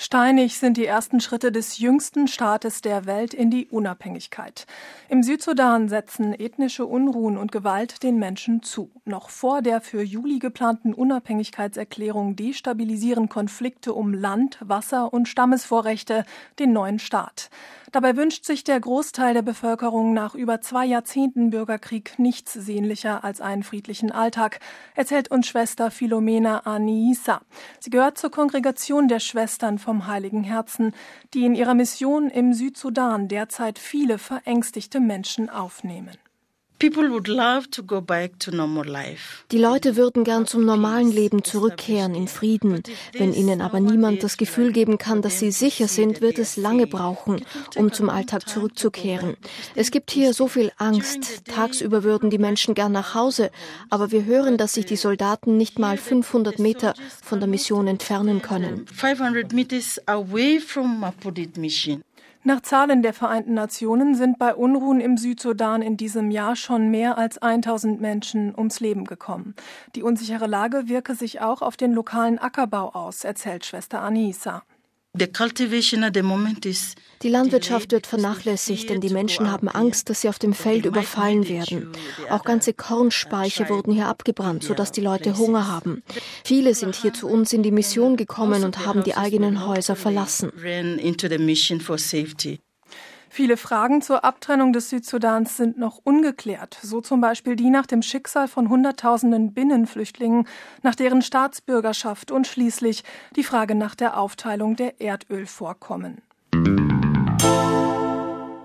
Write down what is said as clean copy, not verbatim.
Steinig sind die ersten Schritte des jüngsten Staates der Welt in die Unabhängigkeit. Im Südsudan setzen ethnische Unruhen und Gewalt den Menschen zu. Noch vor der für Juli geplanten Unabhängigkeitserklärung destabilisieren Konflikte um Land, Wasser und Stammesvorrechte den neuen Staat. Dabei wünscht sich der Großteil der Bevölkerung nach über 2 Jahrzehnten Bürgerkrieg nichts sehnlicher als einen friedlichen Alltag, erzählt uns Schwester Philomena Aniissa. Sie gehört zur Kongregation der Schwestern vom Heiligen Herzen, die in ihrer Mission im Südsudan derzeit viele verängstigte Menschen aufnehmen. Die Leute würden gern zum normalen Leben zurückkehren, in Frieden. Wenn ihnen aber niemand das Gefühl geben kann, dass sie sicher sind, wird es lange brauchen, um zum Alltag zurückzukehren. Es gibt hier so viel Angst. Tagsüber würden die Menschen gern nach Hause, aber wir hören, dass sich die Soldaten nicht mal 500 Meter von der Mission entfernen können. 500 meters away from Mapudit mission. Nach Zahlen der Vereinten Nationen sind bei Unruhen im Südsudan in diesem Jahr schon mehr als 1000 Menschen ums Leben gekommen. Die unsichere Lage wirke sich auch auf den lokalen Ackerbau aus, erzählt Schwester Aniissa. Die Landwirtschaft wird vernachlässigt, denn die Menschen haben Angst, dass sie auf dem Feld überfallen werden. Auch ganze Kornspeicher wurden hier abgebrannt, sodass die Leute Hunger haben. Viele sind hier zu uns in die Mission gekommen und haben die eigenen Häuser verlassen. Viele Fragen zur Abtrennung des Südsudans sind noch ungeklärt, so zum Beispiel die nach dem Schicksal von Hunderttausenden Binnenflüchtlingen, nach deren Staatsbürgerschaft und schließlich die Frage nach der Aufteilung der Erdölvorkommen.